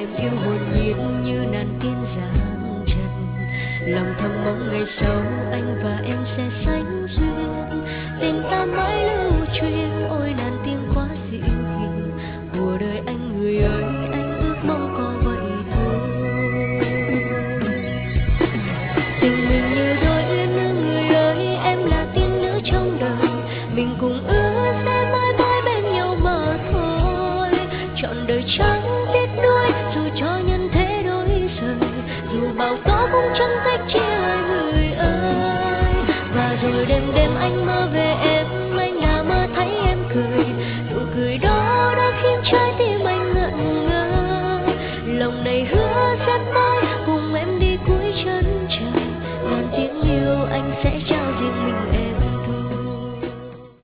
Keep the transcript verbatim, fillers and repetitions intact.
em yêu hồn nhiên như nàng tiên giang trần. Lòng thầm mong ngày sau anh và em sẽ sánh duyên, tình ta mãi lưu truyền. Ôi nàng tiên quá dịu hiền, của đời anh người ơi, anh ước mong có vậy thôi. Tình mình như đôi uyên ương người ơi, em là tiên nữ trong đời, mình cùng ước sẽ mãi mãi bên nhau mà thôi. Trọn đời trắng